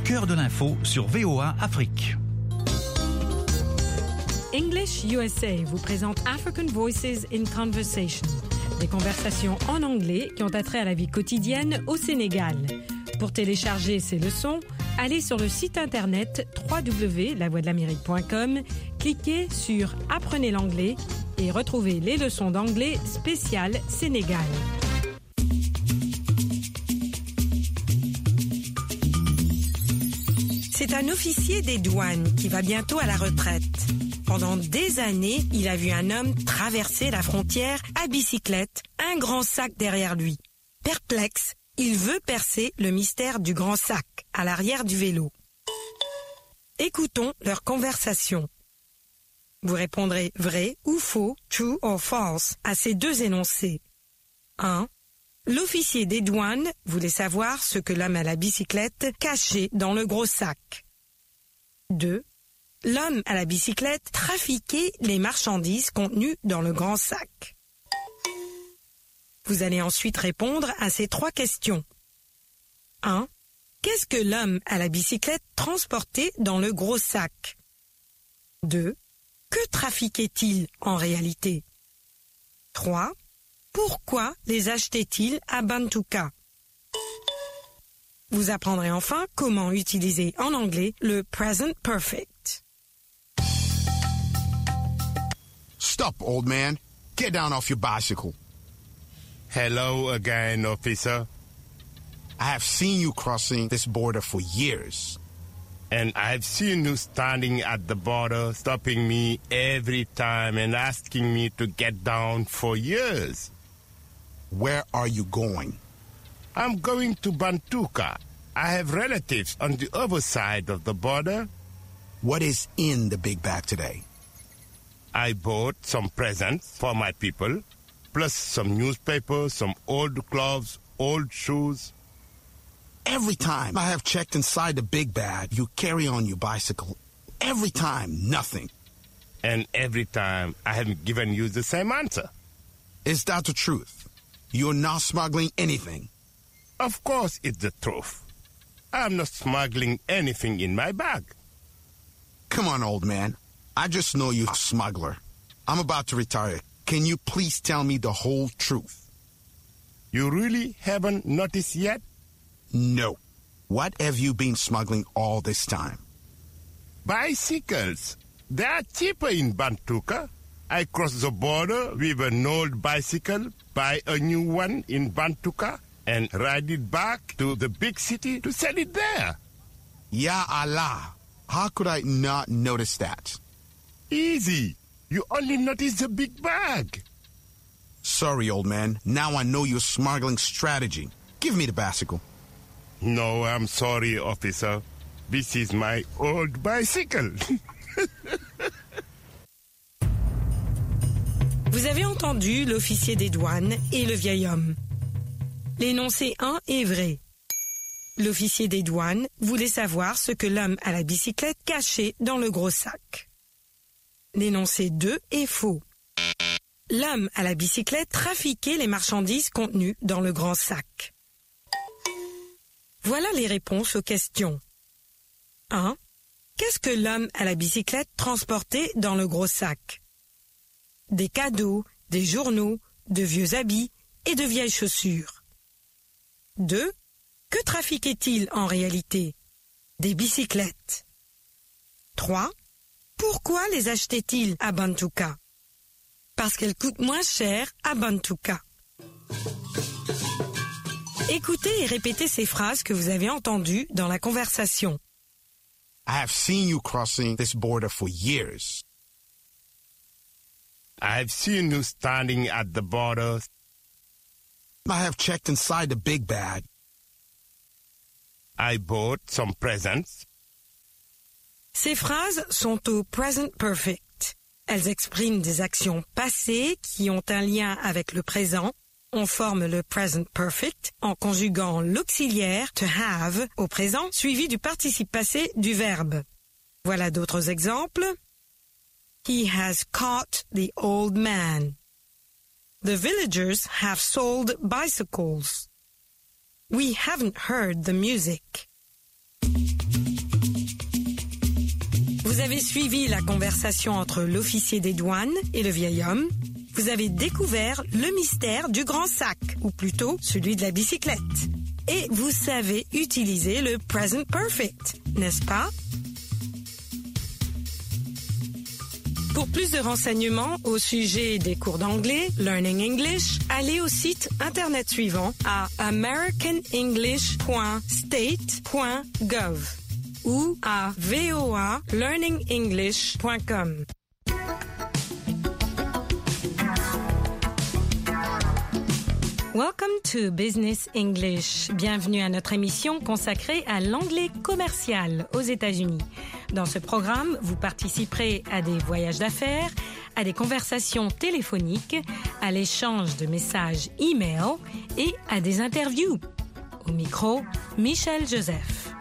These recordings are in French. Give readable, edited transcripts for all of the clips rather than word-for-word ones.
cœur de l'info sur VOA Afrique. English USA vous présente African Voices in Conversation, des conversations en anglais qui ont attrait à la vie quotidienne au Sénégal. Pour télécharger ces leçons, allez sur le site internet www.lavoixdelamérique.com, cliquez sur « Apprenez l'anglais » et retrouvez les leçons d'anglais spéciales Sénégal. C'est un officier des douanes qui va bientôt à la retraite. Pendant des années, il a vu un homme traverser la frontière à bicyclette, un grand sac derrière lui. Perplexe, il veut percer le mystère du grand sac à l'arrière du vélo. Écoutons leur conversation. Vous répondrez vrai ou faux, true or false, à ces deux énoncés. 1. L'officier des douanes voulait savoir ce que l'homme à la bicyclette cachait dans le gros sac. 2. L'homme à la bicyclette trafiquait les marchandises contenues dans le grand sac. Vous allez ensuite répondre à ces trois questions. 1. Qu'est-ce que l'homme à la bicyclette transportait dans le gros sac? 2. Que trafiquait-il en réalité? 3. Pourquoi les achetait-il à Bantuka? Vous apprendrez enfin comment utiliser en anglais le present perfect. Stop, old man. Get down off your bicycle. Hello again, officer. I have seen you crossing this border for years. And I've seen you standing at the border, stopping me every time and asking me to get down for years. Where are you going? I'm going to Bantuka. I have relatives on the other side of the border. What is in the big bag today? I bought some presents for my people, plus some newspapers, some old clothes, old shoes. Every time I have checked inside the big bag, you carry on your bicycle. Every time, nothing. And every time I have given you the same answer. Is that the truth? You're not smuggling anything? Of course it's the truth. I'm not smuggling anything in my bag. Come on, old man. I just know you're a smuggler. I'm about to retire. Can you please tell me the whole truth? You really haven't noticed yet? No. What have you been smuggling all this time? Bicycles. They are cheaper in Bantuka. I cross the border with an old bicycle, buy a new one in Bantuka, and ride it back to the big city to sell it there. Ya Allah. How could I not notice that? Easy. You only notice the big bag. Sorry, old man. Now I know your smuggling strategy. Give me the bicycle. No, I'm sorry, officer. This is my old bicycle. Vous avez entendu l'officier des douanes et le vieil homme. L'énoncé 1 est vrai. L'officier des douanes voulait savoir ce que l'homme à la bicyclette cachait dans le gros sac. L'énoncé 2 est faux. L'homme à la bicyclette trafiquait les marchandises contenues dans le grand sac. Voilà les réponses aux questions. 1. Qu'est-ce que l'homme à la bicyclette transportait dans le gros sac? Des cadeaux, des journaux, de vieux habits et de vieilles chaussures. 2. Que trafiquait-il en réalité? Des bicyclettes. 3. Pourquoi les achetait-il à Bantuka? Parce qu'elles coûtent moins cher à Bantuka. Écoutez et répétez ces phrases que vous avez entendues dans la conversation. I have seen you crossing this border for years. I've seen you standing at the border. I have checked inside the big bag. I bought some presents. Ces phrases sont au present perfect. Elles expriment des actions passées qui ont un lien avec le présent. On forme le present perfect en conjuguant l'auxiliaire to have au présent suivi du participe passé du verbe. Voilà d'autres exemples. He has caught the old man. The villagers have sold bicycles. We haven't heard the music. Vous avez suivi la conversation entre l'officier des douanes et le vieil homme. Vous avez découvert le mystère du grand sac, ou plutôt celui de la bicyclette. Et vous savez utiliser le present perfect, n'est-ce pas? Pour plus de renseignements au sujet des cours d'anglais, Learning English, allez au site internet suivant à americanenglish.state.gov ou à voalearningenglish.com. Welcome to Business English. Bienvenue à notre émission consacrée à l'anglais commercial aux États-Unis. Dans ce programme, vous participerez à des voyages d'affaires, à des conversations téléphoniques, à l'échange de messages e-mail et à des interviews. Au micro, Michel Joseph.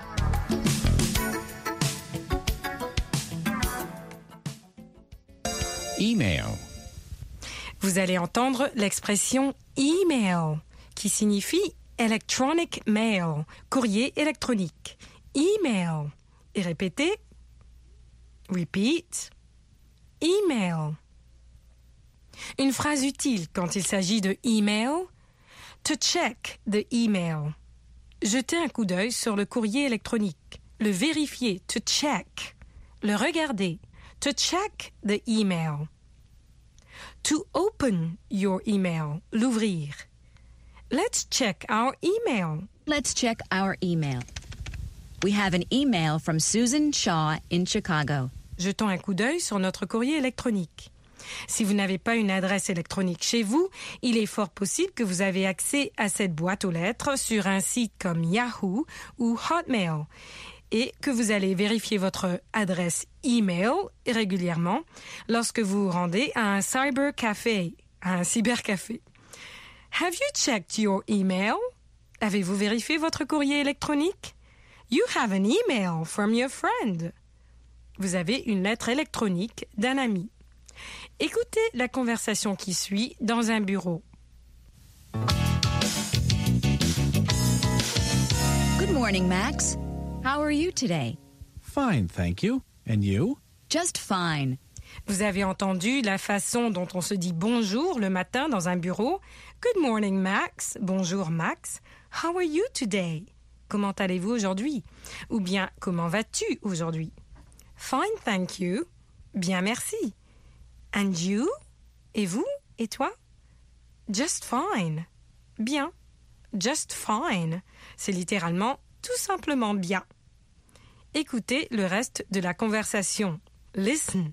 Email. Vous allez entendre l'expression email, qui signifie electronic mail, courrier électronique. Email. Et répétez. Repeat. Email. Une phrase utile quand il s'agit de email. To check the email. Jeter un coup d'œil sur le courrier électronique. Le vérifier. To check. Le regarder. To check the email. To open your email. L'ouvrir. Let's check our email. Let's check our email. We have an email from Susan Shaw in Chicago. Jetons un coup d'œil sur notre courrier électronique. Si vous n'avez pas une adresse électronique chez vous, il est fort possible que vous avez accès à cette boîte aux lettres sur un site comme Yahoo ou Hotmail et que vous allez vérifier votre adresse email régulièrement lorsque vous vous rendez à un cybercafé, Have you checked your email? Avez-vous vérifié votre courrier électronique? You have an email from your friend. Vous avez une lettre électronique d'un ami. Écoutez la conversation qui suit dans un bureau. Good morning, Max. How are you today? Fine, thank you. And you? Just fine. Vous avez entendu la façon dont on se dit bonjour le matin dans un bureau. Good morning, Max. Bonjour, Max. How are you today? Comment allez-vous aujourd'hui? Ou bien, comment vas-tu aujourd'hui? Fine, thank you. Bien, merci. And you? Et vous? Et toi? Just fine. Bien. Just fine. C'est littéralement tout simplement bien. Écoutez le reste de la conversation. Listen.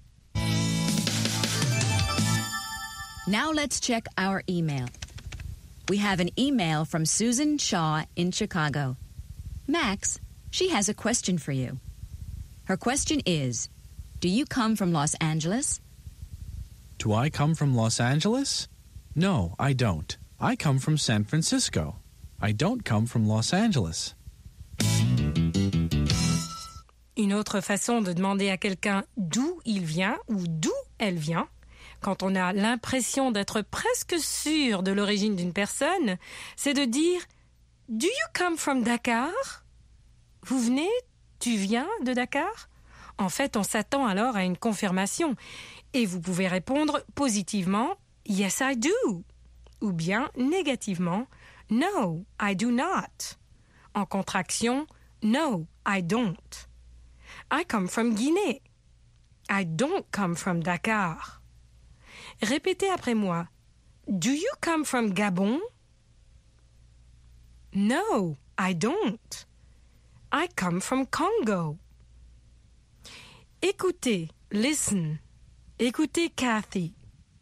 Now let's check our email. We have an email from Susan Shaw in Chicago. Max, she has a question for you. Her question is, do you come from Los Angeles? Do I come from Los Angeles? No, I don't. I come from San Francisco. I don't come from Los Angeles. Une autre façon de demander à quelqu'un d'où il vient ou d'où elle vient, quand on a l'impression d'être presque sûr de l'origine d'une personne, c'est de dire « Do you come from Dakar ?» Vous venez, tu viens de Dakar? En fait, on s'attend alors à une confirmation et vous pouvez répondre positivement « Yes, I do » ou bien négativement « No, I do not ». En contraction « No, I don't ». I come from Guinée. I don't come from Dakar. Répétez après moi. Do you come from Gabon? No, I don't. I come from Congo. Écoutez, listen. Écoutez Kathy.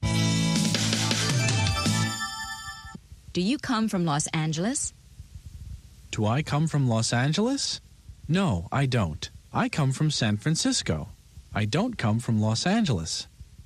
Do you come from Los Angeles? Do I come from Los Angeles? No, I don't. I come from San Francisco. I don't come from Los Angeles.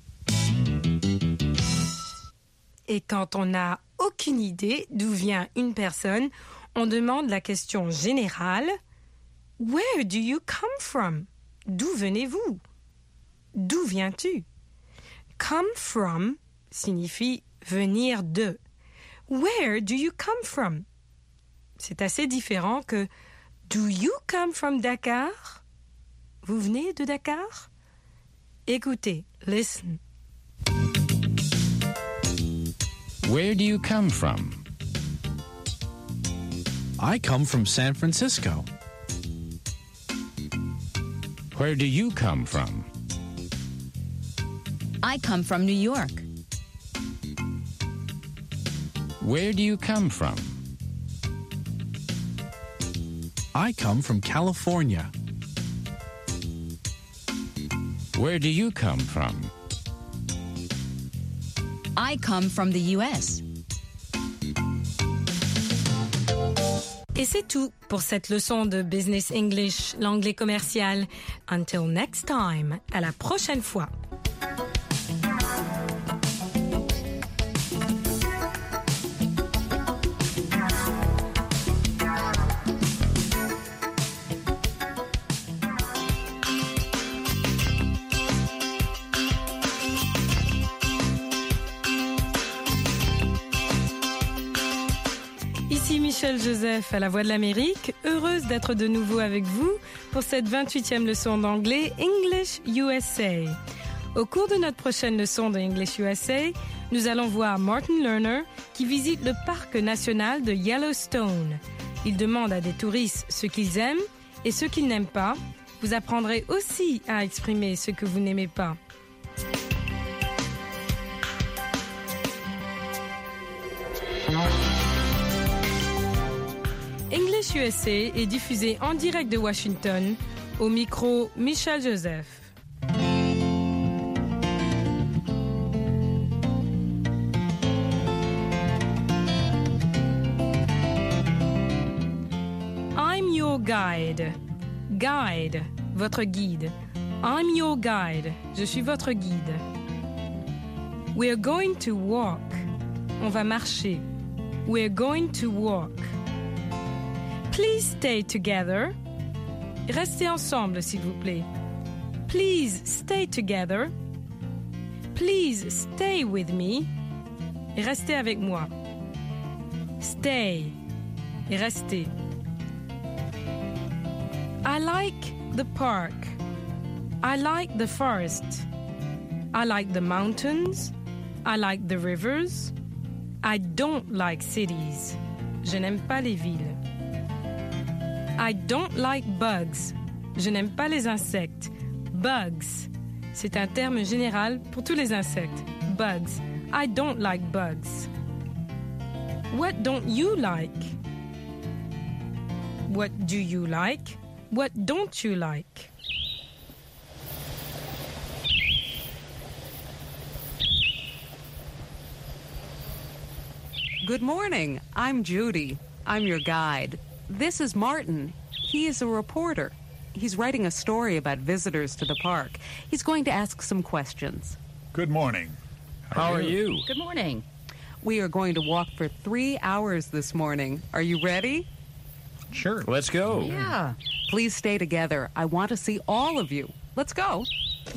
Et quand on n'a aucune idée d'où vient une personne, on demande la question générale « Where do you come from ?» D'où venez-vous? D'où viens-tu? Come from signifie venir de. Where do you come from? C'est assez différent que Do you come from Dakar? vous venez de Dakar? Écoutez, listen. Where do you come from? I come from San Francisco. Where do you come from? I come from New York. Where do you come from? I come from California. Where do you come from? I come from the U.S. Et c'est tout pour cette leçon de Business English, l'anglais commercial. Until next time, à la prochaine fois. Ici Michel Joseph à la Voix de l'Amérique, heureuse d'être de nouveau avec vous pour cette 28e leçon d'anglais English USA. Au cours de notre prochaine leçon de English USA, nous allons voir Martin Lerner qui visite le parc national de Yellowstone. Il demande à des touristes ce qu'ils aiment et ce qu'ils n'aiment pas. Vous apprendrez aussi à exprimer ce que vous n'aimez pas. English USA est diffusé en direct de Washington, au micro Michel Joseph. I'm your guide. Guide, votre guide. I'm your guide. Je suis votre guide. We're going to walk. On va marcher. We're going to walk. Please stay together. Restez ensemble, s'il vous plaît. Please stay together. Please stay with me. Et restez avec moi. Stay. Et restez. I like the park. I like the forest. I like the mountains. I like the rivers. I don't like cities. Je n'aime pas les villes. I don't like bugs. Je n'aime pas les insectes. Bugs. C'est un terme général pour tous les insectes. Bugs. I don't like bugs. What don't you like? What do you like? What don't you like? Good morning. I'm Judy. I'm your guide. This is Martin. He is a reporter. He's writing a story about visitors to the park. He's going to ask some questions. Good morning. How are you? Good morning. We are going to walk for 3 hours this morning. Are you ready? Sure. Let's go. Yeah. Please stay together. I want to see all of you. Let's go.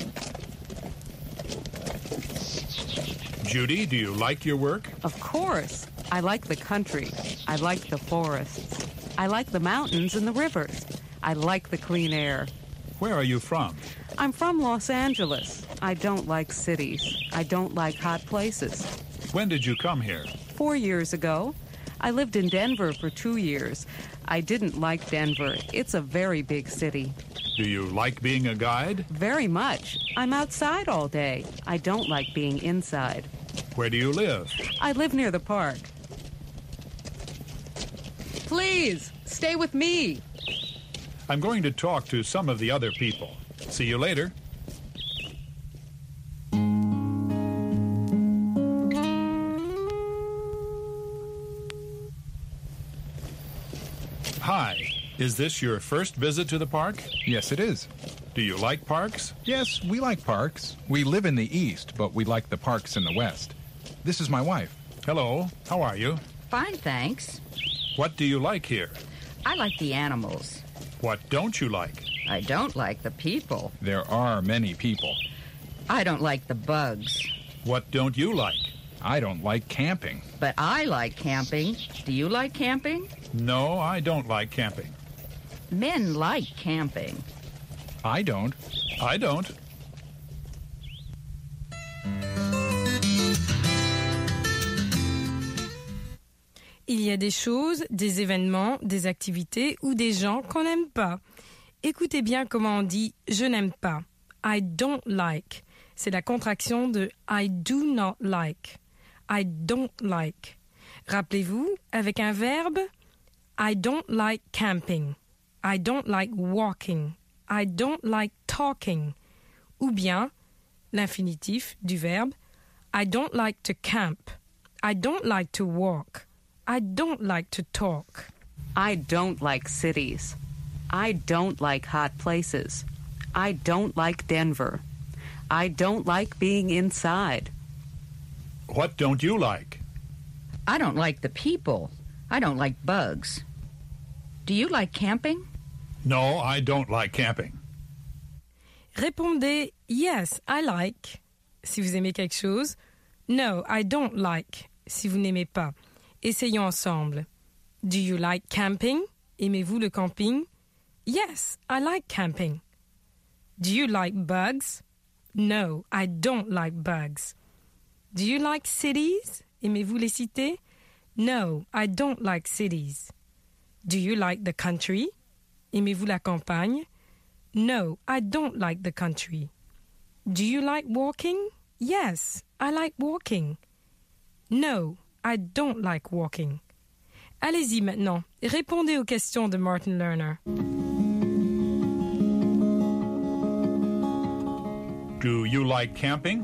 Judy, do you like your work? Of course. I like the country. I like the forests. I like the mountains and the rivers. I like the clean air. Where are you from? I'm from Los Angeles. I don't like cities. I don't like hot places. When did you come here? 4 years ago. I lived in Denver for 2 years. I didn't like Denver. It's a very big city. Do you like being a guide? Very much. I'm outside all day. I don't like being inside. Where do you live? I live near the park. Please, stay with me. I'm going to talk to some of the other people. See you later. Hi. Is this your first visit to the park? Yes, it is. Do you like parks? Yes, we like parks. We live in the east, but we like the parks in the west. This is my wife. Hello. How are you? Fine, thanks. What do you like here? I like the animals. What don't you like? I don't like the people. There are many people. I don't like the bugs. What don't you like? I don't like camping. But I like camping. Do you like camping? No, I don't like camping. Men like camping. I don't. I don't. Il y a des choses, des événements, des activités ou des gens qu'on n'aime pas. Écoutez bien comment on dit « je n'aime pas ». I don't like. C'est la contraction de I do not like. I don't like. Rappelez-vous, avec un verbe, I don't like camping. I don't like walking. I don't like talking. Ou bien, l'infinitif du verbe, I don't like to camp. I don't like to walk. I don't like to talk. I don't like cities. I don't like hot places. I don't like Denver. I don't like being inside. What don't you like? I don't like the people. I don't like bugs. Do you like camping? No, I don't like camping. Répondez Yes, I like si vous aimez quelque chose. No, I don't like si vous n'aimez pas. Essayons ensemble. Do you like camping? Aimez-vous le camping? Yes, I like camping. Do you like bugs? No, I don't like bugs. Do you like cities? Aimez-vous les cités? No, I don't like cities. Do you like the country? Aimez-vous la campagne? No, I don't like the country. Do you like walking? Yes, I like walking. No, I don't like walking. Allez-y maintenant, répondez aux questions de Martin Lerner. Do you like camping?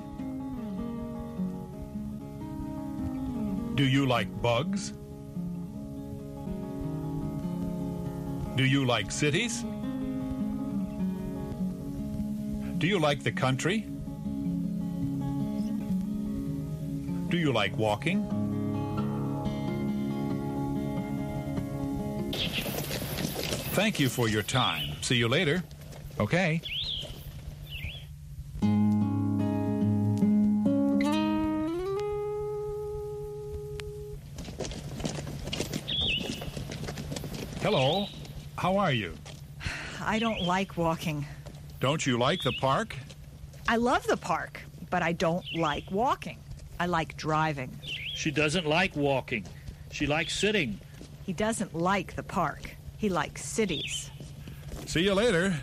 Do you like bugs? Do you like cities? Do you like the country? Do you like walking? Thank you for your time. See you later. Okay. Hello. How are you? I don't like walking. Don't you like the park? I love the park, but I don't like walking. I like driving. She doesn't like walking. She likes sitting. He doesn't like the park. He likes cities. See you later.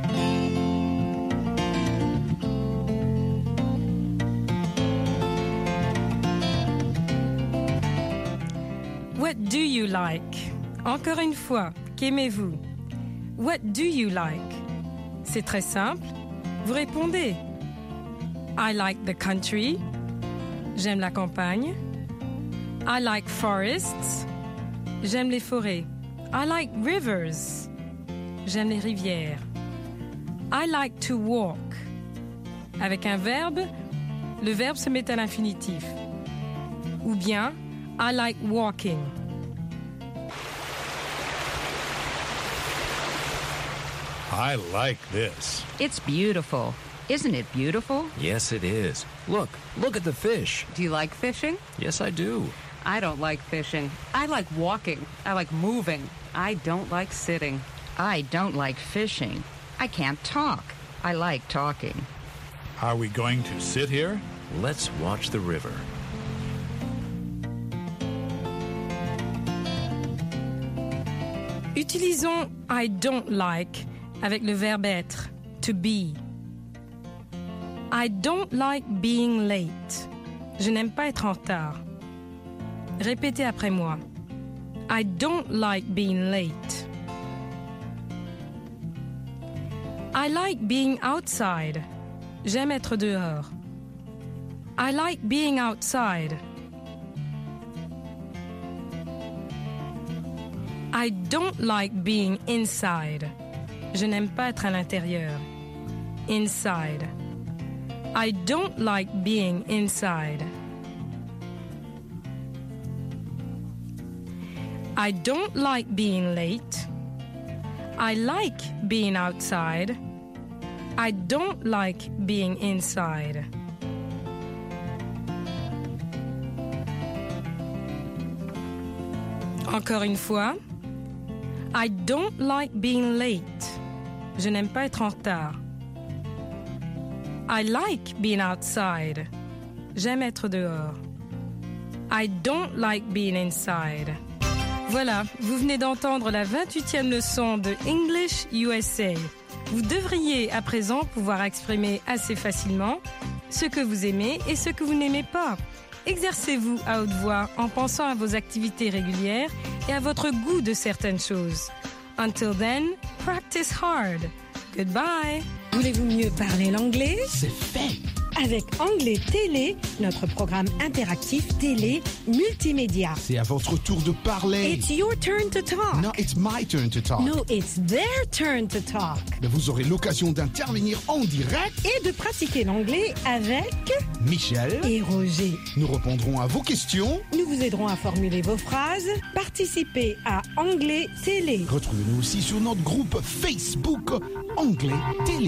What do you like? Encore une fois, qu'aimez-vous? What do you like? C'est très simple. Vous répondez. I like the country. J'aime la campagne. I like forests. J'aime les forêts. I like rivers. J'aime les rivières. I like to walk. Avec un verbe, le verbe se met à l'infinitif. Ou bien, I like walking. I like this. It's beautiful. Isn't it beautiful? Yes, it is. Look at the fish. Do you like fishing? Yes, I do. I don't like fishing. I like walking. I like moving. I don't like sitting. I don't like fishing. I can't talk. I like talking. Are we going to sit here? Let's watch the river. Utilisons I don't like avec le verbe être, to be. I don't like being late. Je n'aime pas être en retard. Répétez après moi. I don't like being late. I like being outside. J'aime être dehors. I like being outside. I don't like being inside. Je n'aime pas être à l'intérieur. Inside. I don't like being inside. I don't like being late. I like being outside. I don't like being inside. Encore une fois. I don't like being late. Je n'aime pas être en retard. I like being outside. J'aime être dehors. I don't like being inside. Voilà, vous venez d'entendre la 28e leçon de English USA. Vous devriez à présent pouvoir exprimer assez facilement ce que vous aimez et ce que vous n'aimez pas. Exercez-vous à haute voix en pensant à vos activités régulières et à votre goût de certaines choses. Until then, practice hard. Goodbye. Voulez-vous mieux parler l'anglais? C'est fait. Avec Anglais Télé, notre programme interactif télé multimédia. C'est à votre tour de parler. It's your turn to talk. No, it's my turn to talk. No, it's their turn to talk. Mais vous aurez l'occasion d'intervenir en direct et de pratiquer l'anglais avec Michel et Roger. Nous répondrons à vos questions. Nous vous aiderons à formuler vos phrases. Participez à Anglais Télé. Retrouvez-nous aussi sur notre groupe Facebook Anglais Télé.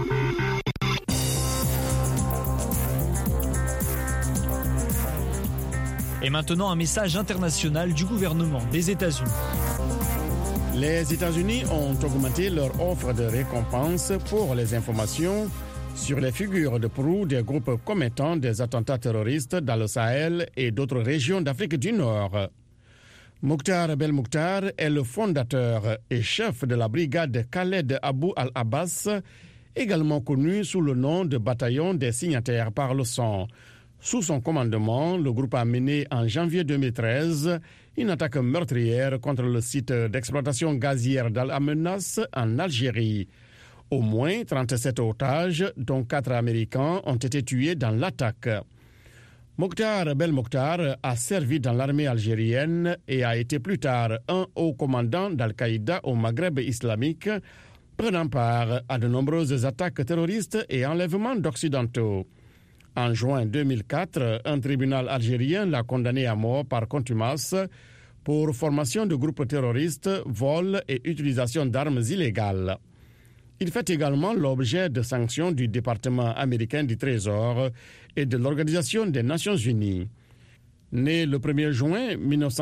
Et maintenant, un message international du gouvernement des États-Unis. Les États-Unis ont augmenté leur offre de récompense pour les informations sur les figures de proue des groupes commettant des attentats terroristes dans le Sahel et d'autres régions d'Afrique du Nord. Mokhtar Belmokhtar est le fondateur et chef de la brigade Khaled Abou al-Abbas, également connu sous le nom de bataillon des signataires par le sang. Sous son commandement, le groupe a mené en janvier 2013 une attaque meurtrière contre le site d'exploitation gazière d'Al-Amenas en Algérie. Au moins 37 otages, dont 4 Américains, ont été tués dans l'attaque. Mokhtar Belmokhtar a servi dans l'armée algérienne et a été plus tard un haut commandant d'Al-Qaïda au Maghreb islamique, prenant part à de nombreuses attaques terroristes et enlèvements d'Occidentaux. En juin 2004, un tribunal algérien l'a condamné à mort par contumace pour formation de groupes terroristes, vol et utilisation d'armes illégales. Il fait également l'objet de sanctions du département américain du Trésor et de l'Organisation des Nations Unies. Né le 1er juin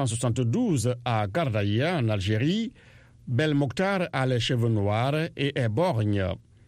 1972 à Gardaïa, en Algérie, Belmokhtar a les cheveux noirs et est borgne.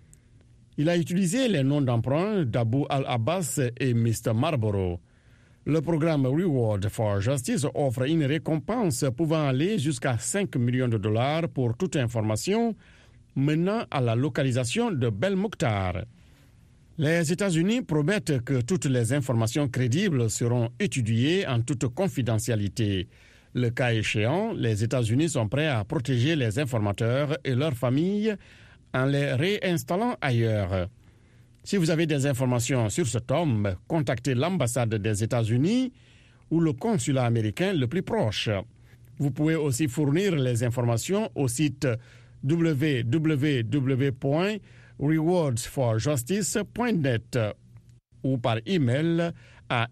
Il a utilisé les noms d'emprunt d'Abou al-Abbas et Mr. Marlboro. Le programme Reward for Justice offre une récompense pouvant aller jusqu'à 5 millions de dollars pour toute information menant à la localisation de Belmokhtar. Les États-Unis promettent que toutes les informations crédibles seront étudiées en toute confidentialité. Le cas échéant, les États-Unis sont prêts à protéger les informateurs et leurs familles en les réinstallant ailleurs. Si vous avez des informations sur cet homme, contactez l'ambassade des États-Unis ou le consulat américain le plus proche. Vous pouvez aussi fournir les informations au site www.rewardsforjustice.net ou par email à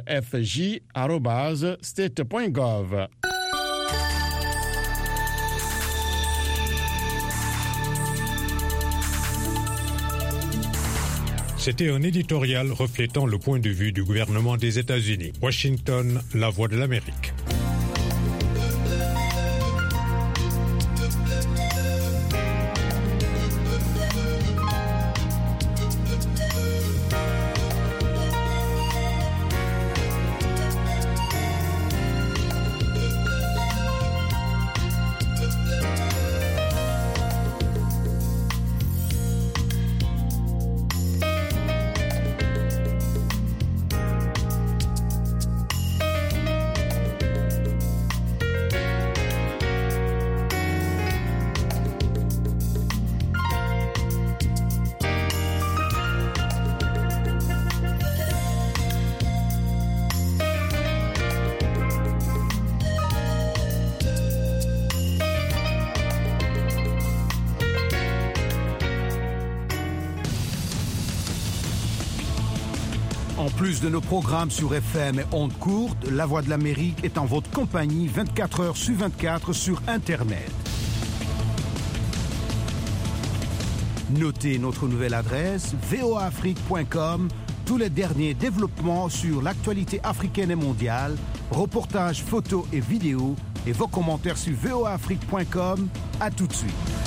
rfj@state.gov. C'était un éditorial reflétant le point de vue du gouvernement des États-Unis. Washington, La Voix de l'Amérique. En plus de nos programmes sur FM et ondes courtes, La Voix de l'Amérique est en votre compagnie 24 heures sur 24 sur Internet. Notez notre nouvelle adresse voaafrique.com, tous les derniers développements sur l'actualité africaine et mondiale, reportages, photos et vidéos et vos commentaires sur voaafrique.com. À tout de suite.